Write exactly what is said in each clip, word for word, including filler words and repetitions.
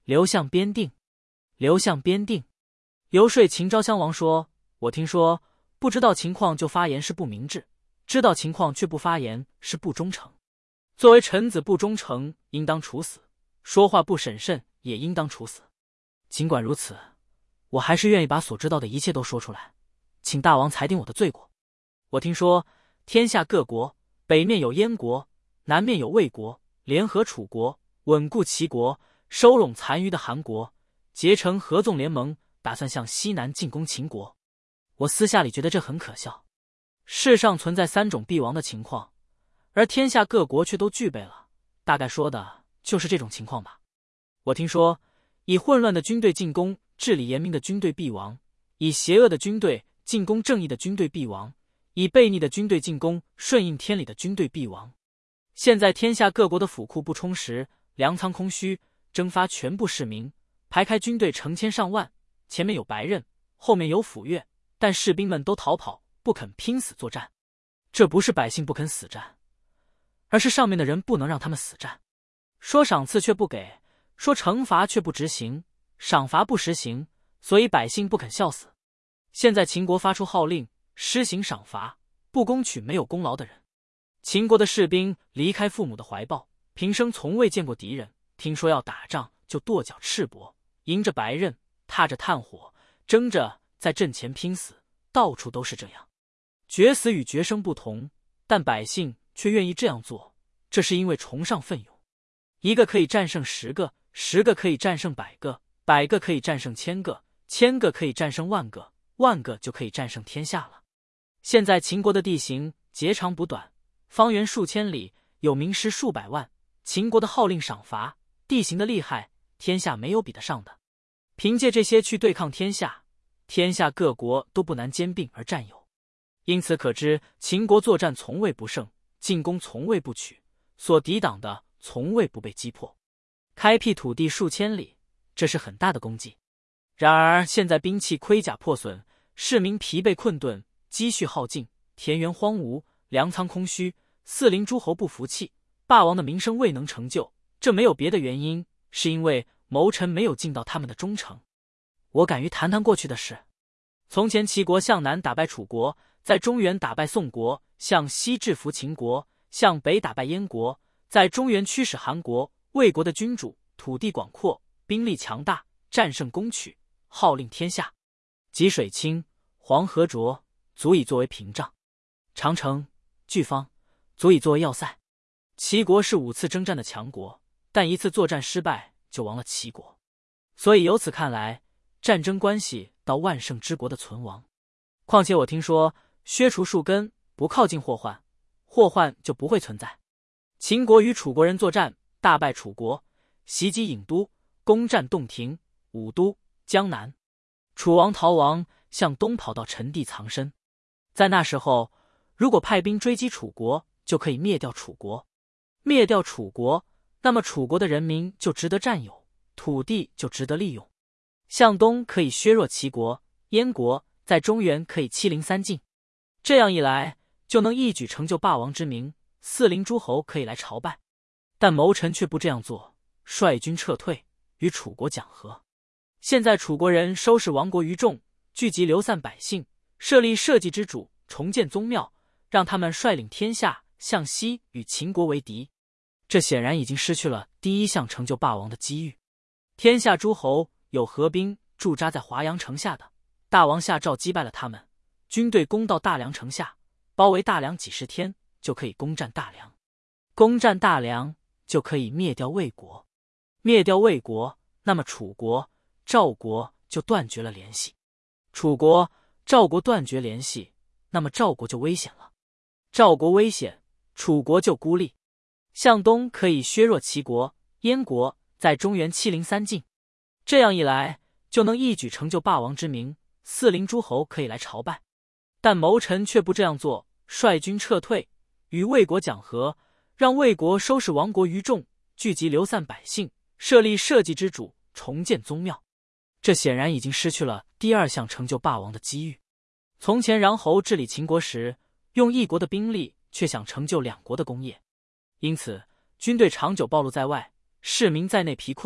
刘向边定，刘向边定。游说秦昭襄王说：“我听说，不知道情况就发言是不明智，知道情况却不发言是不忠诚。作为臣子不忠诚，应当处死；说话不审慎，也应当处死。尽管如此，我还是愿意把所知道的一切都说出来，请大王裁定我的罪过。我听说，天下各国，北面有燕国，南面有魏国，联合楚国，稳固齐国，收拢残余的韩国，结成合纵联盟，打算向西南进攻秦国。我私下里觉得这很可笑。世上存在三种必亡的情况，而天下各国却都具备了，大概说的就是这种情况吧。我听说，以混乱的军队进攻治理严明的军队必亡，以邪恶的军队进攻正义的军队必亡，以悖逆的军队进攻顺应天理的军队必亡。现在天下各国的府库不充实，粮仓空虚，征发全部市民，排开军队成千上万，前面有白刃，后面有斧钺，但士兵们都逃跑，不肯拼死作战。这不是百姓不肯死战，而是上面的人不能让他们死战。说赏赐却不给，说惩罚却不执行，赏罚不实行，所以百姓不肯效死。现在秦国发出号令，施行赏罚，不攻取没有功劳的人。秦国的士兵离开父母的怀抱，平生从未见过敌人，听说要打仗就跺脚赤膊，迎着白刃，踏着炭火，争着在阵前拼死，到处都是这样。决死与决生不同，但百姓却愿意这样做，这是因为崇尚奋勇。一个可以战胜十个，十个可以战胜百个，百个可以战胜千个，千个可以战胜万个，万个就可以战胜天下了。现在秦国的地形截长不短，方圆数千里，有名师数百万。秦国的号令赏罚，地形的厉害，天下没有比得上的。凭借这些去对抗天下，天下各国都不难兼并而占有。因此可知，秦国作战从未不胜，进攻从未不取，所抵挡的从未不被击破。开辟土地数千里，这是很大的功绩。然而现在兵器盔甲破损，市民疲惫困顿，积蓄耗尽，田园荒芜，粮仓空虚，四邻诸侯不服气，霸王的名声未能成就。这没有别的原因，是因为谋臣没有尽到他们的忠诚。我敢于谈谈过去的事。从前齐国向南打败楚国，在中原打败宋国，向西制服秦国，向北打败燕国，在中原驱使韩国。魏国的君主，土地广阔，兵力强大，战胜攻取，号令天下。济水清，黄河浊，足以作为屏障；长城、巨方，足以作为要塞。齐国是五次征战的强国，但一次作战失败就亡了齐国。所以由此看来，战争关系到万圣之国的存亡。况且我听说，削除树根，不靠近祸患，祸患就不会存在。秦国与楚国人作战，大败楚国，袭击郢都，攻占洞庭、武都、江南。楚王逃亡，向东跑到陈地藏身。在那时候，如果派兵追击楚国，就可以灭掉楚国。灭掉楚国，那么楚国的人民就值得占有，土地就值得利用。向东可以削弱齐国、燕国，在中原可以欺凌三晋。这样一来，就能一举成就霸王之名，四邻诸侯可以来朝拜。但谋臣却不这样做，率军撤退，与楚国讲和。现在楚国人收拾亡国余众，聚集流散百姓，设立社稷之主，重建宗庙，让他们率领天下向西与秦国为敌。这显然已经失去了第一项成就霸王的机遇。天下诸侯有合兵驻扎在华阳城下的，大王下诏击败了他们，军队攻到大梁城下，包围大梁几十天，就可以攻占大梁。攻占大梁，就可以灭掉魏国。灭掉魏国，那么楚国、赵国就断绝了联系。楚国、赵国断绝联系，那么赵国就危险了。赵国危险，楚国就孤立。向东可以削弱齐国、燕国，在中原欺凌三晋。这样一来，就能一举成就霸王之名，四邻诸侯可以来朝拜。但谋臣却不这样做，率军撤退，与魏国讲和，让魏国收拾亡国余众，聚集流散百姓，设立社稷之主，重建宗庙。这显然已经失去了第二项成就霸王的机遇。从前穰侯治理秦国时，用一国的兵力，却想成就两国的功业，因此军队长久暴露在外，市民在内疲困，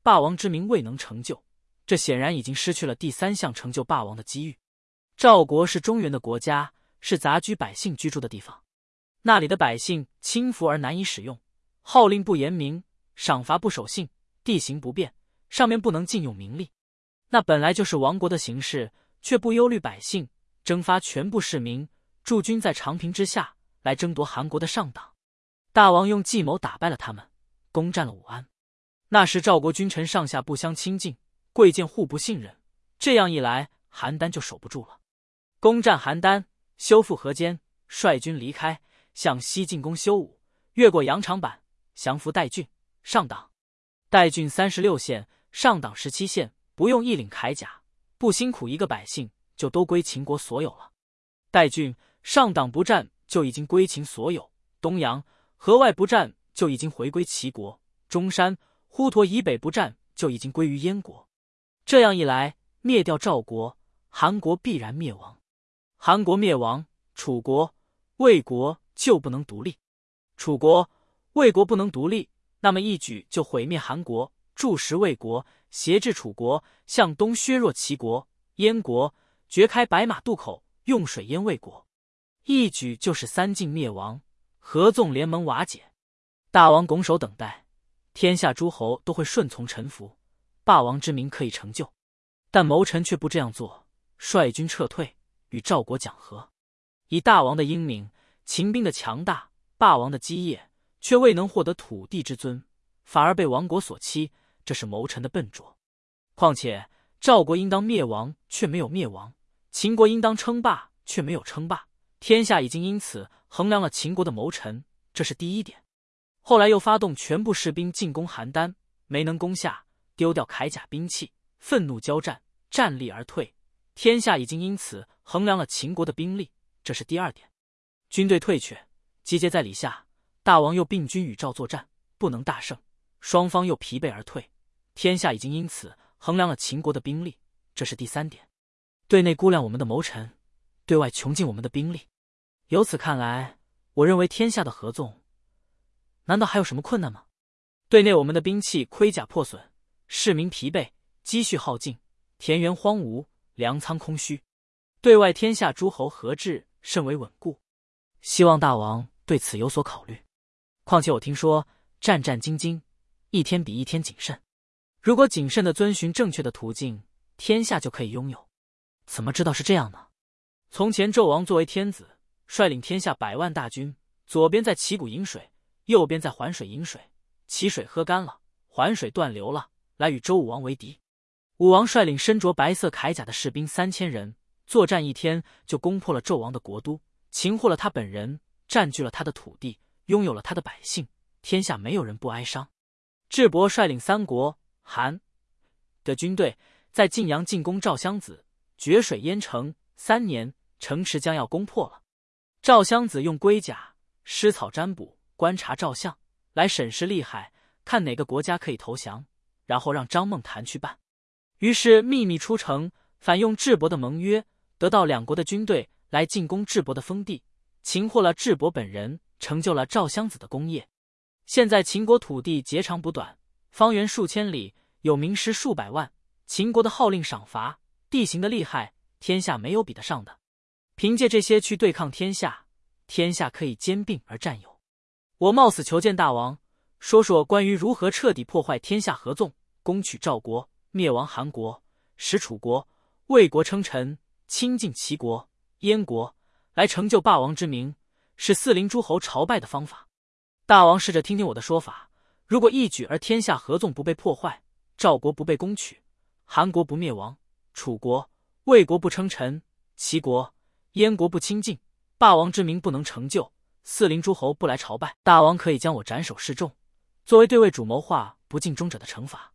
霸王之名未能成就，这显然已经失去了第三项成就霸王的机遇。赵国是中原的国家，是杂居百姓居住的地方，那里的百姓轻浮而难以使用，号令不严明，赏罚不守信，地形不便，上面不能禁用民力。那本来就是亡国的形势，却不忧虑百姓，征发全部市民，驻军在长平之下，来争夺韩国的上党。大王用计谋打败了他们，攻占了武安。那时赵国君臣上下不相亲近，贵贱互不信任，这样一来，邯郸就守不住了。攻占邯郸，修复河间，率军离开，向西进攻修武，越过羊肠坂，降服代郡、上党。代郡三十六县，上党十七县，不用一领铠甲，不辛苦一个百姓，就都归秦国所有了。代郡、上党不战，就已经归秦所有；东阳、河外不战，就已经回归齐国；中山、滹沱以北不战，就已经归于燕国。这样一来，灭掉赵国，韩国必然灭亡。韩国灭亡，楚国、魏国就不能独立。楚国、魏国不能独立，那么一举就毁灭韩国，助食魏国，挟制楚国，向东削弱齐国、燕国，掘开白马渡口，用水淹魏国，一举就是三晋灭亡，合纵联盟瓦解。大王拱手等待，天下诸侯都会顺从臣服，霸王之名可以成就。但谋臣却不这样做，率军撤退，与赵国讲和。以大王的英明，秦兵的强大，霸王的基业，却未能获得土地之尊，反而被亡国所欺，这是谋臣的笨拙。况且赵国应当灭亡，却没有灭亡；秦国应当称霸，却没有称霸。天下已经因此衡量了秦国的谋臣，这是第一点。后来又发动全部士兵进攻邯郸，没能攻下，丢掉铠甲兵器，愤怒交战，战力而退。天下已经因此衡量了秦国的兵力，这是第二点。军队退却，集结在里下，大王又并军与赵作战，不能大胜，双方又疲惫而退。天下已经因此衡量了秦国的兵力，这是第三点。对内估量我们的谋臣，对外穷尽我们的兵力。由此看来，我认为天下的合纵，难道还有什么困难吗？对内我们的兵器盔甲破损，市民疲惫，积蓄耗尽，田园荒芜，粮仓空虚；对外天下诸侯合治，甚为稳固。希望大王对此有所考虑。况且我听说战战兢兢，一天比一天谨慎。如果谨慎地遵循正确的途径，天下就可以拥有。怎么知道是这样呢？从前纣王作为天子，率领天下百万大军，左边在旗鼓饮水，右边在环水饮水。旗水喝干了，环水断流了，来与周武王为敌。武王率领身着白色铠甲的士兵三千人，作战一天就攻破了纣王的国都，擒获了他本人，占据了他的土地，拥有了他的百姓，天下没有人不哀伤。智伯率领三国、韩的军队在晋阳进攻赵襄子，决水淹城，三年，城池将要攻破了。赵襄子用龟甲、尸草占卜，观察赵相，来审视利害，看哪个国家可以投降，然后让张孟谈去办。于是秘密出城，反用智伯的盟约，得到两国的军队来进攻智伯的封地，擒获了智伯本人，成就了赵襄子的功业。现在秦国土地截长补短，方圆数千里，有名师数百万，秦国的号令赏罚，地形的厉害，天下没有比得上的。凭借这些去对抗天下，天下可以兼并而占有。我冒死求见大王，说说关于如何彻底破坏天下合纵，攻取赵国，灭亡韩国，使楚国、魏国称臣，亲近齐国、燕国，来成就霸王之名，是四邻诸侯朝拜的方法。大王试着听听我的说法，如果一举而天下合纵不被破坏，赵国不被攻取，韩国不灭亡，楚国、魏国不称臣，齐国、燕国不亲近，霸王之名不能成就，四邻诸侯不来朝拜，大王可以将我斩首示众，作为对魏主谋划不尽忠者的惩罚。